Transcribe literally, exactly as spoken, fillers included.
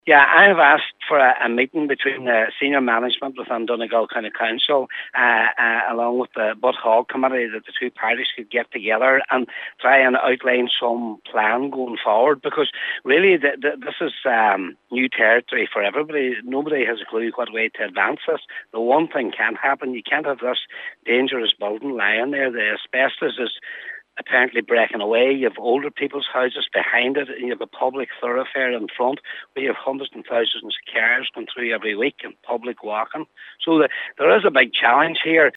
Yeah, I have asked for a, a meeting between the senior management within Donegal County Council, uh, uh, along with the Butt Hog Committee, that the two parties could get together and try and outline some plan going forward. Because really, the, the, this is um, new territory for everybody. Nobody has a clue what way to advance this. The one thing can't happen: you can't have this dangerous building lying there. The asbestos is apparently breaking away. You have older people's houses behind it, and you have a public thoroughfare in front where you have hundreds and thousands of cars going through every week and public walking. So the, there is a big challenge here.